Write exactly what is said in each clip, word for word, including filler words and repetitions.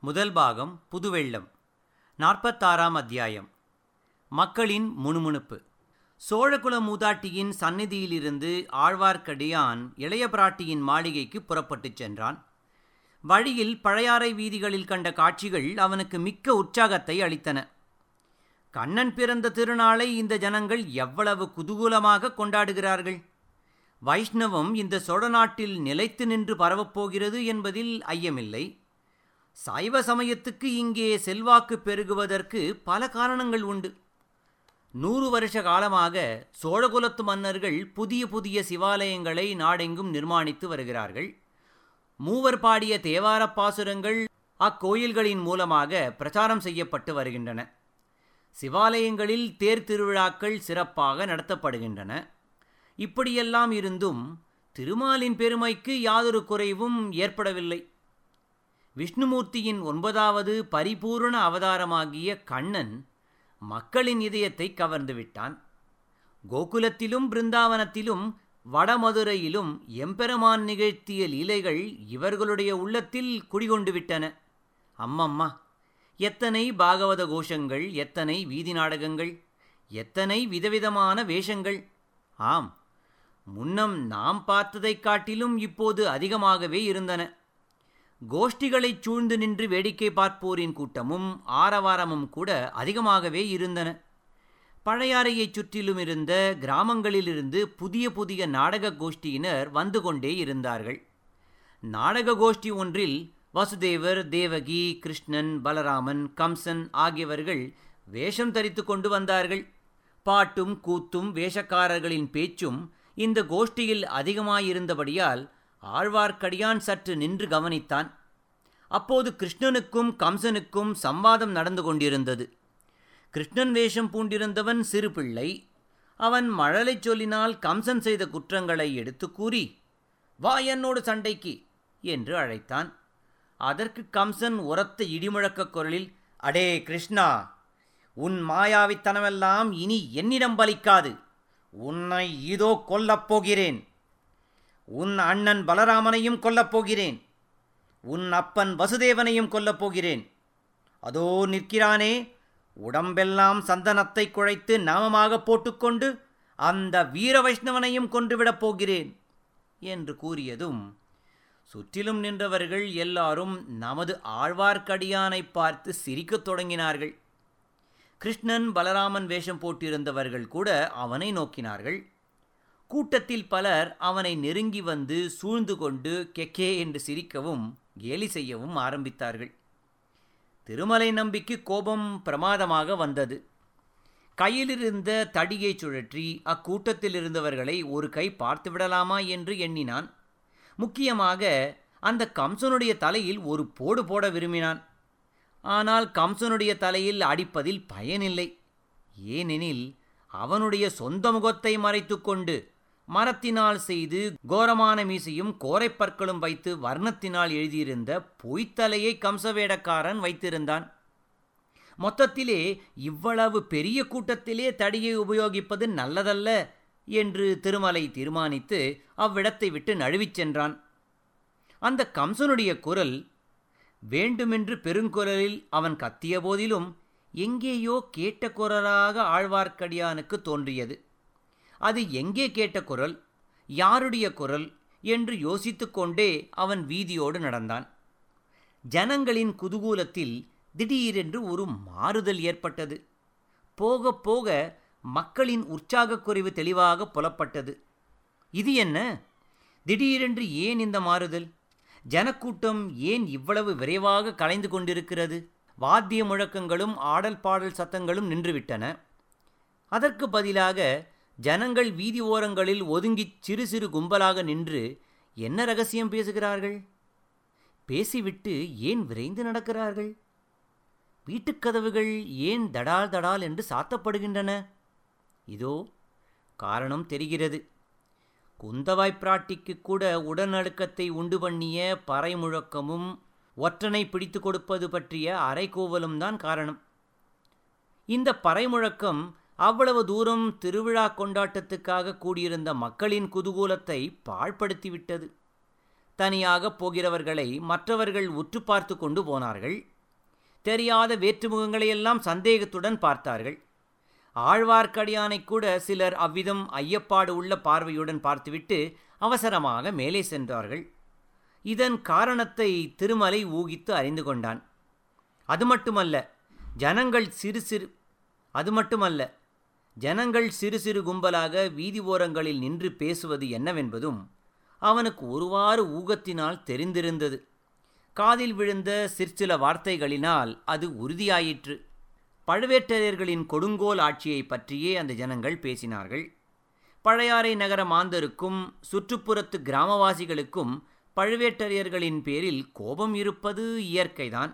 முதல் பாகம் புதுவெள்ளம். நாற்பத்தாறாம் அத்தியாயம். மக்களின் முணுமுணுப்பு. சோழகுல மூதாட்டியின் சந்நிதியிலிருந்து ஆழ்வார்க்கடியான் இளைய பிராட்டியின் மாளிகைக்கு புறப்பட்டுச் சென்றான். வழியில் பழையாறை வீதிகளில் கண்ட காட்சிகள் அவனுக்கு மிக்க உற்சாகத்தை அளித்தன. கண்ணன் பிறந்த திருநாளை இந்த ஜனங்கள் எவ்வளவு குதூகலமாக கொண்டாடுகிறார்கள்! வைஷ்ணவம் இந்த சோழ நாட்டில் நிலைத்து நின்று பரவப்போகிறது என்பதில் ஐயமில்லை. சைவ சமயத்துக்கு இங்கே செல்வாக்கு பெருகுவதற்கு பல காரணங்கள் உண்டு. நூறு வருஷ காலமாக சோழகுலத்து மன்னர்கள் புதிய புதிய சிவாலயங்களை நாடெங்கும் நிர்மாணித்து வருகிறார்கள். மூவர் பாடிய தேவாரப் பாசுரங்கள் அக்கோயில்களின் மூலமாக பிரச்சாரம் செய்யப்பட்டு வருகின்றன. சிவாலயங்களில் தேர் திருவிழாக்கள் சிறப்பாக நடத்தப்படுகின்றன. இப்படியெல்லாம் இருந்தும் திருமாலின் பெருமைக்கு யாதொரு குறைவும் ஏற்படவில்லை. விஷ்ணுமூர்த்தியின் ஒன்பதாவது பரிபூர்ண அவதாரமாகிய கண்ணன் மக்களின் இதயத்தை கவர்ந்து விட்டான். கோகுலத்திலும் பிருந்தாவனத்திலும் வடமதுரையிலும் எம்பெருமான் நிகழ்த்திய லீலைகள் இவர்களுடைய உள்ளத்தில் குடிகொண்டு விட்டன. அம்மம்மா, எத்தனை பாகவத கோஷங்கள், எத்தனை வீதி நாடகங்கள், எத்தனை விதவிதமான வேஷங்கள்! ஆம், முன்னம் நாம் பார்த்ததைக் காட்டிலும் இப்போது அதிகமாகவே இருந்தன. கோஷ்டிகளைச் சூழ்ந்து நின்று வேடிக்கை பார்ப்போரின் கூட்டமும் ஆரவாரமும் கூட அதிகமாகவே இருந்தன. பழையாறையைச் சுற்றிலும் இருந்த கிராமங்களிலிருந்து புதிய புதிய நாடக கோஷ்டியினர் வந்து கொண்டே இருந்தார்கள். நாடக கோஷ்டி ஒன்றில் வசுதேவர், தேவகி, கிருஷ்ணன், பலராமன், கம்சன் ஆகியவர்கள் வேஷம் தரித்து கொண்டு வந்தார்கள். பாட்டும் கூத்தும் வேஷக்காரர்களின் பேச்சும் இந்த கோஷ்டியில் அதிகமாயிருந்தபடியால் ஆழ்வார்க்கடியான் சற்று நின்று கவனித்தான். அப்போது கிருஷ்ணனுக்கும் கம்சனுக்கும் சம்வாதம் நடந்து கொண்டிருந்தது. கிருஷ்ணன் வேஷம் பூண்டிருந்தவன் சிறு பிள்ளை. அவன் மழலை சொல்லினால் கம்சன் செய்த குற்றங்களை எடுத்து கூறி, வா என்னோடு சண்டைக்கு என்று அழைத்தான். அதற்கு கம்சன் உரத்த இடிமுழக்க குரலில், அடே கிருஷ்ணா, உன் மாயாவித்தனமெல்லாம் இனி என்னிடம் பலிக்காது. உன்னை இதோ கொல்லப் போகிறேன். உன் அண்ணன் பலராமனையும் கொல்லப் போகிறேன். உன் அப்பன் வசுதேவனையும் கொல்லப் போகிறேன். அதோ நிற்கிறானே, உடம்பெல்லாம் சந்தனத்தை குழைத்து நாமமாக போட்டுக்கொண்டு அந்த வீர வைஷ்ணவனையும் கொன்றுவிடப் போகிறேன் என்று கூறியதும் சுற்றிலும் நின்றவர்கள் எல்லாரும் நமது ஆழ்வார்க்கடியானை பார்த்து சிரிக்கத் தொடங்கினார்கள். கிருஷ்ணன் பலராமன் வேஷம் போட்டிருந்தவர்கள் கூட அவனை நோக்கினார்கள். கூட்டத்தில் பலர் அவனை நெருங்கி வந்து சூழ்ந்து கொண்டு கெக்கே என்று சிரிக்கவும் கேலி செய்யவும் ஆரம்பித்தார்கள். திருமலை நம்பிக்கு கோபம் பிரமாதமாக வந்தது. கையிலிருந்த தடியை சுழற்றி அக்கூட்டத்தில் இருந்தவர்களை ஒரு கை பார்த்து விடலாமா என்று எண்ணினான். முக்கியமாக அந்த கம்சனுடைய தலையில் ஒரு போடு போட விரும்பினான். ஆனால் கம்சனுடைய தலையில் அடிப்பதில் பயனில்லை. ஏனெனில் அவனுடைய சொந்த முகத்தை மறைத்து கொண்டு மரத்தினால் செய்து கோரமான மீசையும் கோரைப்பற்களும் வைத்து வர்ணத்தினால் எழுதியிருந்த பொய்த்தலையை கம்சவேடக்காரன் வைத்திருந்தான். மொத்தத்திலே இவ்வளவு பெரிய கூட்டத்திலே தடியை உபயோகிப்பது நல்லதல்ல என்று திருமலை தீர்மானித்து அவ்விடத்தை விட்டு நழுவிச் சென்றான். அந்த கம்சனுடைய குரல் வேண்டுமென்று பெருங்குரலில் அவன் கத்திய போதிலும் எங்கேயோ கேட்ட குரலாக ஆழ்வார்க்கடியானுக்கு தோன்றியது. அது எங்கே கேட்ட குரல், யாருடைய குரல் என்று யோசித்து கொண்டே அவன் வீதியோடு நடந்தான். ஜனங்களின் குதூகூலத்தில் திடீரென்று ஒரு மாறுதல் ஏற்பட்டது. போக போக மக்களின் உற்சாகக் குறைவு தெளிவாக புலப்பட்டது. இது என்ன? திடீரென்று ஏன் இந்த மாறுதல்? ஜனக்கூட்டம் ஏன் இவ்வளவு விரைவாக கலைந்து கொண்டிருக்கிறது? வாத்திய முழக்கங்களும் ஆடல் பாடல் சத்தங்களும் நின்றுவிட்டன. அதற்கு பதிலாக ஜனங்கள் வீதி ஓரங்களில் ஒதுங்கிச் சிறு சிறு கும்பலாக நின்று என்ன ரகசியம் பேசுகிறார்கள்? பேசிவிட்டு ஏன் விரைந்து நடக்கிறார்கள்? வீட்டுக்கதவுகள் ஏன் தடால் தடால் என்று சாத்தப்படுகின்றன? இதோ காரணம் தெரிகிறது. குந்தவாய்ப் பிராட்டிக்கு கூட உடனடுக்கத்தை உண்டு பண்ணிய பறை முழக்கமும் ஒற்றனை பிடித்து கொடுப்பது பற்றிய அரைக்கோவலும் தான் காரணம். இந்த பறை முழக்கம் அவ்வளவு தூரம் திருவிழா கொண்டாட்டத்துக்காக கூடியிருந்த மக்களின் குதூகூலத்தை பாழ்படுத்திவிட்டது. தனியாக போகிறவர்களை மற்றவர்கள் உற்று பார்த்து கொண்டு போனார்கள். தெரியாத வேற்றுமுகங்களையெல்லாம் சந்தேகத்துடன் பார்த்தார்கள். ஆழ்வார்க்கடியானை கூட சிலர் அவ்விதம் ஐயப்பாடு உள்ள பார்வையுடன் பார்த்துவிட்டு அவசரமாக மேலே சென்றார்கள். இதன் காரணத்தை திருமலை ஊகித்து அறிந்து கொண்டான். அது மட்டுமல்ல ஜனங்கள் சிறு சிறு அது மட்டுமல்ல ஜனங்கள் சிறு சிறு கும்பலாக வீதி ஓரங்களில் நின்று பேசுவது என்னவென்பதும் அவனுக்கு ஒருவாறு ஊகத்தினால் தெரிந்திருந்தது. காதில் விழுந்த சிற்சில வார்த்தைகளினால் அது உறுதியாயிற்று. பழுவேட்டரையர்களின் கொடுங்கோல் ஆட்சியை பற்றியே அந்த ஜனங்கள் பேசினார்கள். பழையாறை நகர மாந்தருக்கும் சுற்றுப்புறத்து கிராமவாசிகளுக்கும் பழுவேட்டரையர்களின் பேரில் கோபம் இருப்பது இயற்கைதான்.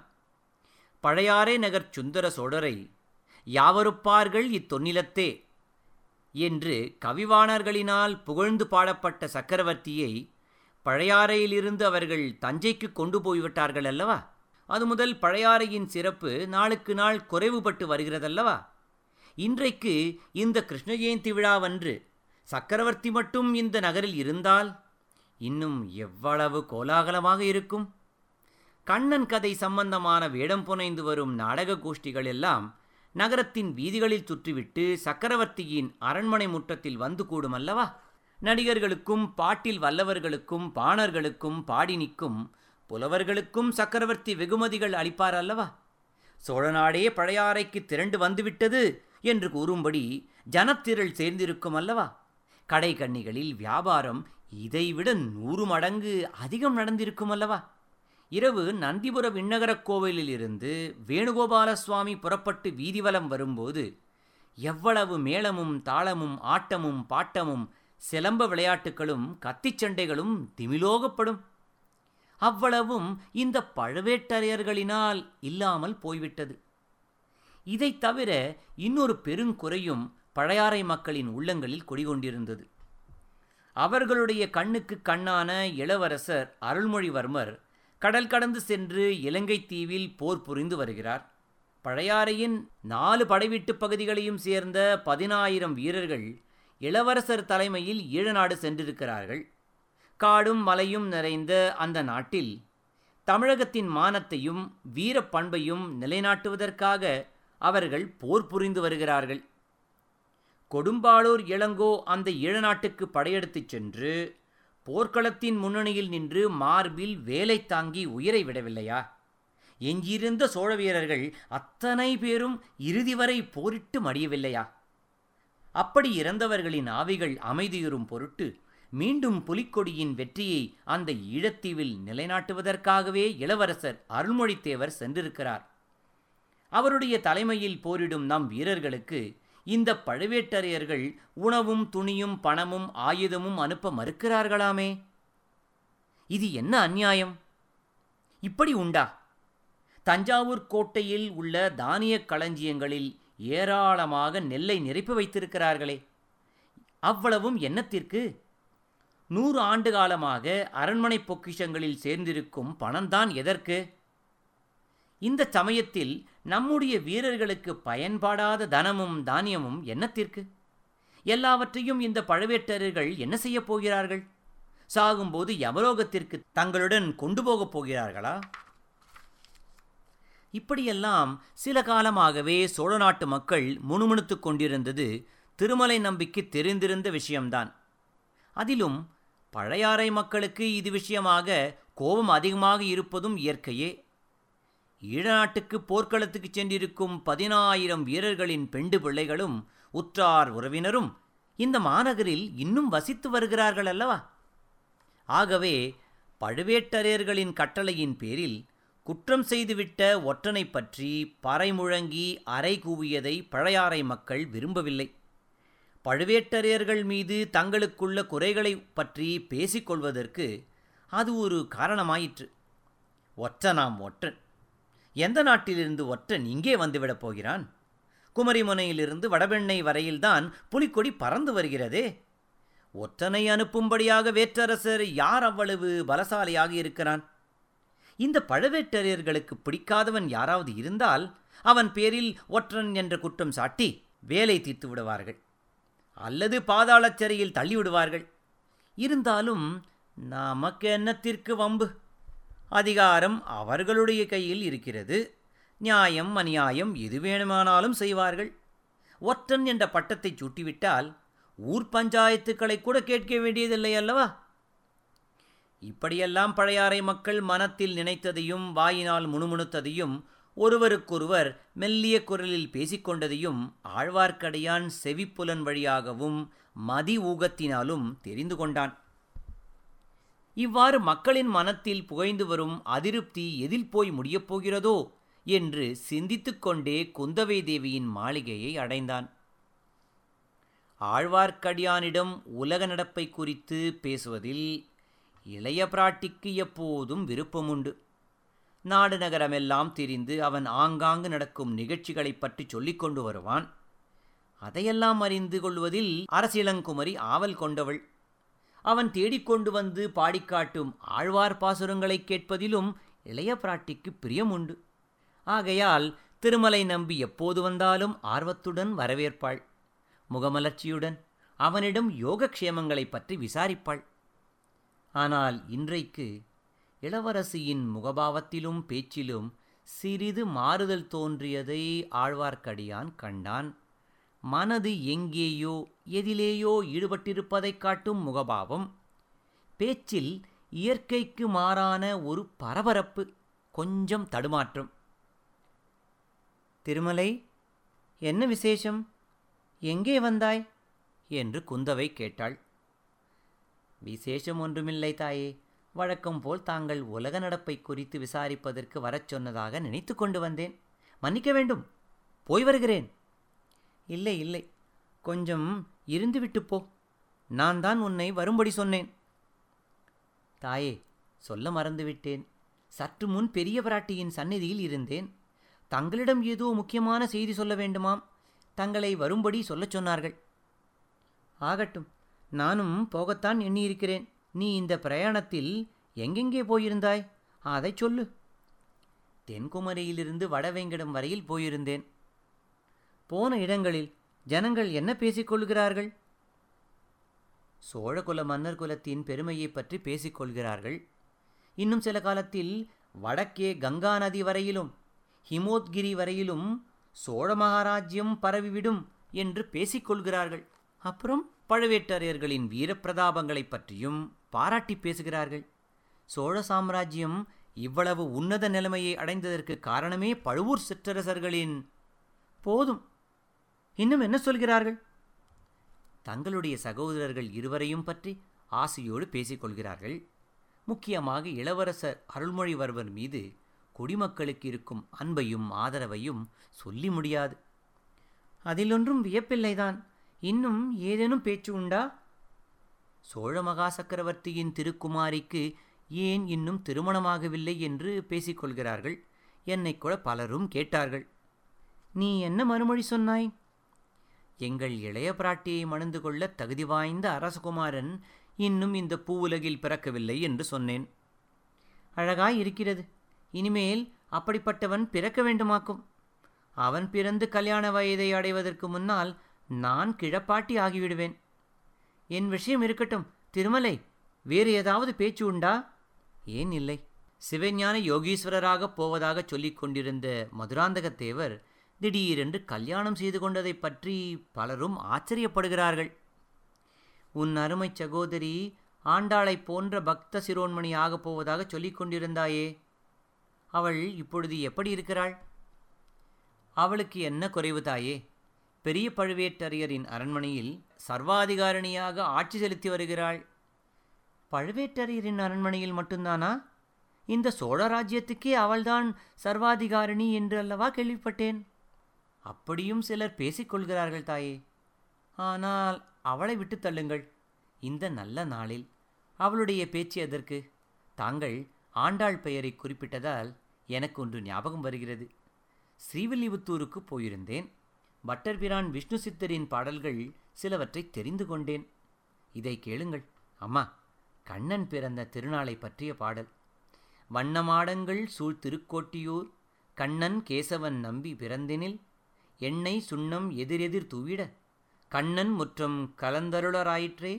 பழையாறை நகர் சுந்தர சோழரை யாவருப்பார்கள் இத்தொன்னிலத்தே என்று கவிவாணர்களினால் புகழ்ந்து பாடப்பட்ட சக்கரவர்த்தியை பழையாறையிலிருந்து அவர்கள் தஞ்சைக்கு கொண்டு போய்விட்டார்கள் அல்லவா? அது முதல் பழையாறையின் சிறப்பு நாளுக்கு நாள் குறைவுபட்டு வருகிறதல்லவா? இன்றைக்கு இந்த கிருஷ்ண ஜெயந்தி விழாவன்று சக்கரவர்த்தி மட்டும் இந்த நகரில் இருந்தால் இன்னும் எவ்வளவு கோலாகலமாக இருக்கும். கண்ணன் கதை சம்பந்தமான வேடம் புனைந்து வரும் நாடக கோஷ்டிகள் எல்லாம் நகரத்தின் வீதிகளில் சுற்றிவிட்டு சக்கரவர்த்தியின் அரண்மனை முற்றத்தில் வந்து கூடும் அல்லவா? நடிகர்களுக்கும் பாட்டில் வல்லவர்களுக்கும் பாணர்களுக்கும் பாடினிக்கும் புலவர்களுக்கும் சக்கரவர்த்தி வெகுமதிகள் அளிப்பார் அல்லவா? சோழநாடே பழையாறைக்கு திரண்டு வந்துவிட்டது என்று கூறும்படி ஜனத்திரள் சேர்ந்திருக்கும் அல்லவா? கடை கண்ணிகளில் வியாபாரம் இதைவிட நூறு மடங்கு அதிகம் நடந்திருக்கும் அல்லவா? இரவு நந்திபுர விண்ணகரக் கோவிலில் இருந்து வேணுகோபால சுவாமி புறப்பட்டு வீதிவலம் வரும்போது எவ்வளவு மேளமும் தாளமும் ஆட்டமும் பாட்டமும் சிலம்ப விளையாட்டுகளும் கத்திச்சண்டைகளும் திமிலோகப்படும். அவ்வளவும் இந்த பழுவேட்டரையர்களினால் இல்லாமல் போய்விட்டது. இதை தவிர இன்னொரு பெருங்குறையும் பழையாறை மக்களின் உள்ளங்களில் குடிகொண்டிருந்தது. அவர்களுடைய கண்ணுக்கு கண்ணான இளவரசர் அருள்மொழிவர்மர் கடல் கடந்து சென்று இலங்கை தீவில் போர் புரிந்து வருகிறார். பழையாறையின் நாலு படைவீட்டு பகுதிகளையும் சேர்ந்த பதினாயிரம் வீரர்கள் இளவரசர் தலைமையில் ஈழநாடு சென்றிருக்கிறார்கள். காடும் மலையும் நிறைந்த அந்த நாட்டில் தமிழகத்தின் மானத்தையும் வீரப்பண்பையும் நிலைநாட்டுவதற்காக அவர்கள் போர் புரிந்து வருகிறார்கள். கொடும்பாளூர் இளங்கோ அந்த ஈழநாட்டுக்கு படையெடுத்துச் சென்று போர்க்களத்தின் முன்னணியில் நின்று மார்பில் வேலை தாங்கி உயிரை விடவில்லையா? எஞ்சியிருந்த சோழ வீரர்கள் அத்தனை பேரும் இறுதி வரை போரிட்டு மடியவில்லையா? அப்படி இறந்தவர்களின் ஆவிகள் அமைதியுறும் பொருட்டு மீண்டும் புலிக்கொடியின் வெற்றியை அந்த ஈழத்தீவில் நிலைநாட்டுவதற்காகவே இளவரசர் அருள்மொழித்தேவர் சென்றிருக்கிறார். அவருடைய தலைமையில் போரிடும் நம் வீரர்களுக்கு இந்த பழுவேட்டரையர்கள் உணவும் துணியும் பணமும் ஆயுதமும் அனுப்ப மறுக்கிறார்களாமே. இது என்ன அநியாயம்? இப்படி உண்டா? தஞ்சாவூர் கோட்டையில் உள்ள தானிய களஞ்சியங்களில் ஏராளமாக நெல்லை நிரப்பி வைத்திருக்கிறார்களே, அவ்வளவும் என்னத்திற்கு? நூறு ஆண்டு காலமாக அரண்மனை பொக்கிஷங்களில் சேர்ந்திருக்கும் பணம்தான் எதற்கு? இந்த சமயத்தில் நம்முடைய வீரர்களுக்கு பயன்படாத தனமும் தானியமும் என்னத்திற்கு? எல்லாவற்றையும் இந்த பழுவேட்டரர்கள் என்ன செய்யப் போகிறார்கள்? சாகும்போது யமலோகத்திற்கு தங்களுடன் கொண்டு போகப் போகிறார்களா? இப்படியெல்லாம் சில காலமாகவே சோழ நாட்டு மக்கள் முணுமுணுத்து கொண்டிருந்தது திருமலை நம்பிக்கு தெரிந்திருந்த விஷயம்தான். அதிலும் பழையாறை மக்களுக்கு இது விஷயமாக கோபம் அதிகமாக இருப்பதும் இயற்கையே. ஈழநாட்டுக்கு போர்க்களத்துக்கு சென்றிருக்கும் பதினாயிரம் வீரர்களின் பெண்டு பிள்ளைகளும் உற்றார் உறவினரும் இந்த மாநகரில் இன்னும் வசித்து வருகிறார்கள் அல்லவா? ஆகவே பழுவேட்டரையர்களின் கட்டளையின் பேரில் குற்றம் செய்துவிட்ட ஒற்றனை பற்றி பறை முழங்கி அறை கூவியதை பழையாறை மக்கள் விரும்பவில்லை. பழுவேட்டரையர்கள் மீது தங்களுக்குள்ள குறைகளை பற்றி பேசிக்கொள்வதற்கு அது ஒரு காரணமாயிற்று. ஒற்றனாம் ஒற்றன். எந்த நாட்டிலிருந்து ஒற்றன் இங்கே வந்துவிடப் போகிறான்? குமரிமுனையிலிருந்து வடபெண்ணை வரையில்தான் புலிக்கொடி பறந்து வருகிறதே. ஒற்றனை அனுப்பும்படியாக வேற்றரசர் யார் அவ்வளவு பலசாலியாக இருக்கிறான்? இந்த பழுவேட்டரையர்களுக்கு பிடிக்காதவன் யாராவது இருந்தால் அவன் பேரில் ஒற்றன் என்ற குற்றம் சாட்டி வேலை தீர்த்து விடுவார்கள், அல்லது பாதாளச் சிறையில் தள்ளிவிடுவார்கள். இருந்தாலும் நமக்கு என்னத்திற்கு வம்பு? அதிகாரம் அவர்களுடைய கையில் இருக்கிறது. நியாயம் அநியாயம் எது வேணுமானாலும் செய்வார்கள். ஒற்றன் என்ற பட்டத்தை சூட்டிவிட்டால் ஊர் பஞ்சாயத்துக்களை கூட கேட்க வேண்டியதில்லை அல்லவா? இப்படியெல்லாம் பழையாறை மக்கள் மனத்தில் நினைத்ததையும் வாயினால் முணுமுணுத்ததையும் ஒருவருக்கொருவர் மெல்லிய குரலில் பேசிக்கொண்டதையும் ஆழ்வார்க்கடியான் செவிப்புலன் வழியாகவும் மதி ஊகத்தினாலும் தெரிந்து கொண்டான். இவ்வாறு மக்களின் மனத்தில் புகைந்து வரும் அதிருப்தி எதில் போய் முடியப் போகிறதோ என்று சிந்தித்துக் கொண்டே குந்தவை தேவியின் மாளிகையை அடைந்தான். ஆழ்வார்க்கடியானிடம் உலக நடப்பை குறித்து பேசுவதில் இளைய பிராட்டிக்கு எப்போதும் விருப்பமுண்டு. நாடு நகரமெல்லாம் தெரிந்து அவன் ஆங்காங்கு நடக்கும் நிகழ்ச்சிகளைப் பற்றி சொல்லிக் கொண்டு வருவான். அதையெல்லாம் அறிந்து கொள்வதில் அரசிளங்குமரி ஆவல் கொண்டவள். அவன் தேடிக்கொண்டு வந்து பாடிக்காட்டும் ஆழ்வார் பாசுரங்களை கேட்பதிலும் இளைய பிராட்டிக்கு பிரியமுண்டு. ஆகையால் திருமலை நம்பி எப்போது வந்தாலும் ஆர்வத்துடன் வரவேற்பாள். முகமலர்ச்சியுடன் அவனிடம் யோகக்ஷேமங்களை பற்றி விசாரிப்பாள். ஆனால் இன்றைக்கு இளவரசியின் முகபாவத்திலும் பேச்சிலும் சிறிது மாறுதல் தோன்றியதை ஆழ்வார்க்கடியான் கண்டான். மனது எங்கேயோ எதிலேயோ ஈடுபட்டிருப்பதைக் காட்டும் முகபாவம், பேச்சில் இயற்கைக்கு மாறான ஒரு பரபரப்பு, கொஞ்சம் தடுமாற்றம். திருமலை, என்ன விசேஷம்? எங்கே வந்தாய் என்று குந்தவை கேட்டாள். விசேஷம் ஒன்றுமில்லை தாயே. வழக்கம் போல் தாங்கள் உலக நடப்பை குறித்து விசாரிப்பதற்கு வரச் சொன்னதாக நினைத்து கொண்டு வந்தேன். மன்னிக்க வேண்டும், போய் வருகிறேன். இல்லை இல்லை, கொஞ்சம் இருந்துவிட்டு போ. நான் தான் உன்னை வரும்படி சொன்னேன். தாயே, சொல்ல மறந்துவிட்டேன். சற்று முன் பெரிய பிராட்டியின் சந்நிதியில் இருந்தேன். தங்களிடம் ஏதோ முக்கியமான செய்தி சொல்ல வேண்டுமாம். தங்களை வரும்படி சொல்லச் சொன்னார்கள். ஆகட்டும், நானும் போகத்தான் எண்ணியிருக்கிறேன். நீ இந்த பிரயாணத்தில் எங்கெங்கே போயிருந்தாய்? அதை சொல்லு. தென்குமரியிலிருந்து வடவேங்கடம் வரையில் போயிருந்தேன். போன இடங்களில் ஜனங்கள் என்ன பேசிக்கொள்கிறார்கள்? சோழகுல மன்னர் குலத்தின் பெருமையை பற்றி பேசிக்கொள்கிறார்கள். இன்னும் சில காலத்தில் வடக்கே கங்கா நதி வரையிலும் ஹிமோத்கிரி வரையிலும் சோழ மகாராஜ்யம் பரவிவிடும் என்று பேசிக்கொள்கிறார்கள். அப்புறம் பழுவேட்டரையர்களின் வீரப்பிரதாபங்களைப் பற்றியும் பாராட்டி பேசுகிறார்கள். சோழ சாம்ராஜ்யம் இவ்வளவு உன்னத நிலைமையை அடைந்ததற்கு காரணமே பழுவூர் சிற்றரசர்களின்... போதும், இன்னும் என்ன சொல்கிறார்கள்? தங்களுடைய சகோதரர்கள் இருவரையும் பற்றி ஆசையோடு பேசிக்கொள்கிறார்கள். முக்கியமாக இளவரசர் அருள்மொழிவர்மர் மீது குடிமக்களுக்கு இருக்கும் அன்பையும் ஆதரவையும் சொல்லி முடியாது. அதிலொன்றும் வியப்பில்லைதான். இன்னும் ஏதேனும் பேச்சு உண்டா? சோழ மகா சக்கரவர்த்தியின் திருக்குமாரிக்கு ஏன் இன்னும் திருமணமாகவில்லை என்று பேசிக்கொள்கிறார்கள். என்னை கூட பலரும் கேட்டார்கள். நீ என்ன மறுமொழி சொன்னாய்? எங்கள் இளைய பிராட்டியை மணந்து கொள்ள தகுதி வாய்ந்த அரசகுமாரன் இன்னும் இந்த பூவுலகில் பிறக்கவில்லை என்று சொன்னேன். அழகாய் இருக்கிறது. இனிமேல் அப்படிப்பட்டவன் பிறக்க வேண்டுமாக்கும். அவன் பிறந்து கல்யாண வயதை அடைவதற்கு முன்னால் நான் கிழப்பாட்டி ஆகிவிடுவேன். என் விஷயம் இருக்கட்டும். திருமலை, வேறு ஏதாவது பேச்சு உண்டா? ஏன் இல்லை. சிவஞான யோகீஸ்வரராகப் போவதாக சொல்லிக் கொண்டிருந்த மதுராந்தகத்தேவர் திடீரென்று கல்யாணம் செய்து கொண்டதை பற்றி பலரும் ஆச்சரியப்படுகிறார்கள். உன் அருமை சகோதரி ஆண்டாளைப் போன்ற பக்த சிரோன்மணி ஆகப் போவதாக சொல்லிக் கொண்டிருந்தாயே, அவள் இப்பொழுது எப்படி இருக்கிறாள்? அவளுக்கு என்ன குறைவு தாயே? பெரிய பழுவேட்டரையரின் அரண்மனையில் சர்வாதிகாரணியாக ஆட்சி செலுத்தி வருகிறாள். பழுவேட்டரையரின் அரண்மனையில் மட்டும்தானா? இந்த சோழ ராஜ்யத்துக்கே அவள்தான் சர்வாதிகாரிணி என்று அல்லவா கேள்விப்பட்டேன். அப்படியும் சிலர் பேசிக்கொள்கிறார்கள் தாயே. ஆனால் அவளை விட்டு தள்ளுங்கள். இந்த நல்ல நாளில் அவளுடைய பேச்சு எதற்கு? தாங்கள் ஆண்டாள் பெயரை குறிப்பிட்டதால் எனக்கு ஒன்று ஞாபகம் வருகிறது. ஸ்ரீவில்லிபுத்தூருக்கு போயிருந்தேன். பட்டர்பிரான் விஷ்ணு சித்தரின் பாடல்கள் சிலவற்றை தெரிந்து கொண்டேன். இதை கேளுங்கள். அம்மா, கண்ணன் பிறந்த திருநாளை பற்றிய பாடல். வண்ணமாடங்கள் சூழ் திருக்கோட்டியூர் கண்ணன் கேசவன் நம்பி பிறந்தினில் எண்ணெய் சுண்ணம் எதிரெதிர் தூவிட கண்ணன் முற்றம் கலந்தருளராயிற்றே.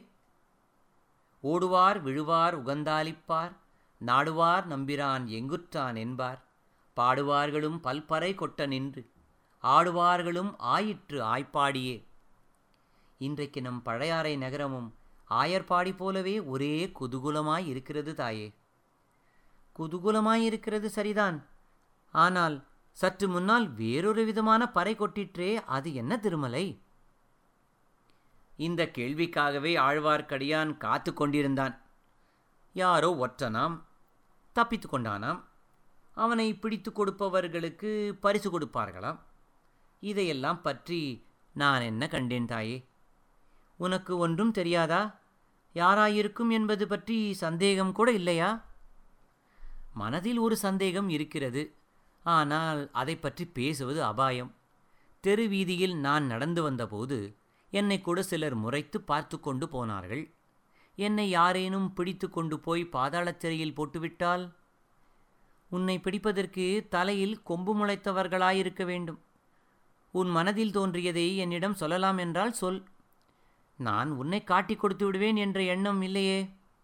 ஓடுவார் விழுவார் உகந்தாலிப்பார் நாடுவார் நம்பிரான் எங்குற்றான் என்பார் பாடுவார்களும் பல்பறை கொட்ட நின்று ஆடுவார்களும் ஆயிற்று ஆய்ப்பாடியே. இன்றைக்கு நம் பழையாறை நகரமும் ஆயர்பாடி போலவே ஒரே குதூகூலமாய் இருக்கிறது தாயே. குதூகூலமாயிருக்கிறது சரிதான். ஆனால் சற்று முன்னால் வேறொரு விதமான பறை கொட்டிற்றே, அது என்ன திருமலை? இந்த கேள்விக்காகவே ஆழ்வார்க்கடியான் காத்து கொண்டிருந்தான். யாரோ ஒற்றனாம், தப்பித்து கொண்டானாம். அவனை பிடித்து கொடுப்பவர்களுக்கு பரிசு கொடுப்பார்களாம். இதையெல்லாம் பற்றி நான் என்ன கண்டேன் தாயே? உனக்கு ஒன்றும் தெரியாதா? யாராயிருக்கும் என்பது பற்றி சந்தேகம் கூட இல்லையா? மனதில் ஒரு சந்தேகம் இருக்கிறது. ஆனால் அதை பற்றி பேசுவது அபாயம். தெரு வீதியில் நான் நடந்து வந்தபோது என்னை கூட சிலர் முறைத்து பார்த்து கொண்டு போனார்கள். என்னை யாரேனும் பிடித்து கொண்டு போய் பாதாளச் சிறையில் போட்டுவிட்டால்? உன்னை பிடிப்பதற்கு தலையில் கொம்பு முளைத்தவர்களாயிருக்க வேண்டும். உன் மனதில் தோன்றியதை என்னிடம் சொல்லலாம் என்றால் சொல். நான் உன்னை காட்டி கொடுத்து விடுவேன் என்ற எண்ணம் இல்லையே.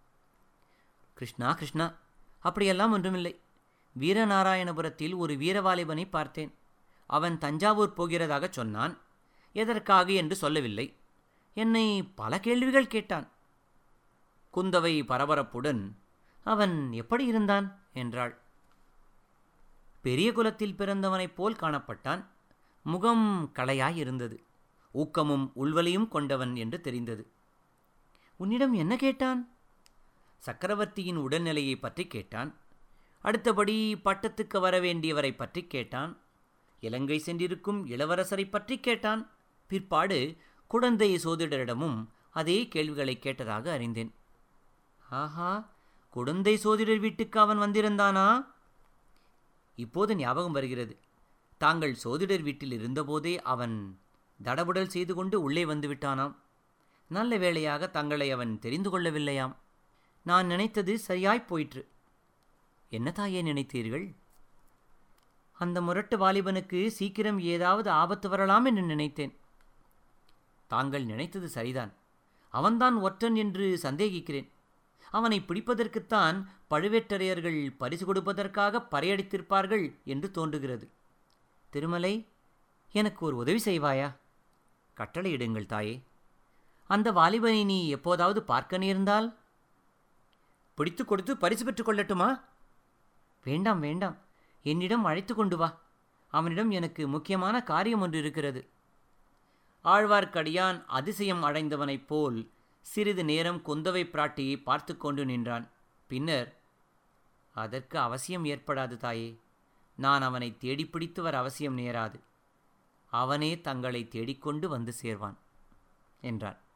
கிருஷ்ணா கிருஷ்ணா, அப்படியெல்லாம் ஒன்றுமில்லை. வீரநாராயணபுரத்தில் ஒரு வீரவாலிபனை பார்த்தேன். அவன் தஞ்சாவூர் போகிறதாக சொன்னான். எதற்காக என்று சொல்லவில்லை. என்னை பல கேள்விகள் கேட்டான். குந்தவை பரபரப்புடன், அவன் எப்படி இருந்தான் என்றாள். பெரிய குலத்தில் பிறந்தவனைப் போல் காணப்பட்டான். முகம் களையாயிருந்தது. ஊக்கமும் உள்வலியும் கொண்டவன் என்று தெரிந்தது. உன்னிடம் என்ன கேட்டான்? சக்கரவர்த்தியின் உடல்நிலையை பற்றி கேட்டான். அடுத்தபடி பட்டத்துக்கு வரவேண்டியவரை பற்றி கேட்டான். இலங்கை சென்றிருக்கும் இளவரசரை பற்றி கேட்டான். பிற்பாடு குடந்தை சோதிடரிடமும் அதே கேள்விகளை கேட்டதாக அறிந்தேன். ஆஹா, குடந்தை சோதிடர் வீட்டுக்கு அவன் வந்திருந்தானா? இப்போது ஞாபகம் வருகிறது. தாங்கள் சோதிடர் வீட்டில் இருந்தபோதே அவன் தடபுடல் செய்து கொண்டு உள்ளே வந்து விட்டானாம். நல்ல வேளையாக தங்களை அவன் தெரிந்து கொள்ளவில்லையாம். நான் நினைத்தது சரியாய்ப் போயிற்று. என்ன தாயே நினைத்தீர்கள்? அந்த முரட்டு வாலிபனுக்கு சீக்கிரம் ஏதாவது ஆபத்து வரலாம் என்று நினைத்தேன். தாங்கள் நினைத்தது சரிதான். அவன்தான் ஒற்றன் என்று சந்தேகிக்கிறேன். அவனை பிடிப்பதற்குத்தான் பழுவேட்டரையர்கள் பரிசு கொடுப்பதற்காக பறையடித்திருப்பார்கள் என்று தோன்றுகிறது. திருமலை, எனக்கு ஒரு உதவி செய்வாயா? கட்டளையிடுங்கள் தாயே. அந்த வாலிபனை நீ எப்போதாவது பார்க்க நேர்ந்தால் பிடித்து கொடுத்து பரிசு பெற்றுக் கொள்ளட்டுமா? வேண்டாம் வேண்டாம், என்னிடம் அழைத்து கொண்டு வா. அவனிடம் எனக்கு முக்கியமான காரியம் ஒன்று இருக்கிறது. ஆழ்வார்க்கடியான் அதிசயம் அடைந்தவனைப் போல் சிறிது நேரம் குந்தவை பிராட்டியை பார்த்து கொண்டு நின்றான். பின்னர், அதற்கு அவசியம் ஏற்படாது தாயே. நான் அவனை தேடிப்பிடித்து வர அவசியம் நேராது. அவனே தங்களை தேடிக்கொண்டு வந்து சேர்வான் என்றான்.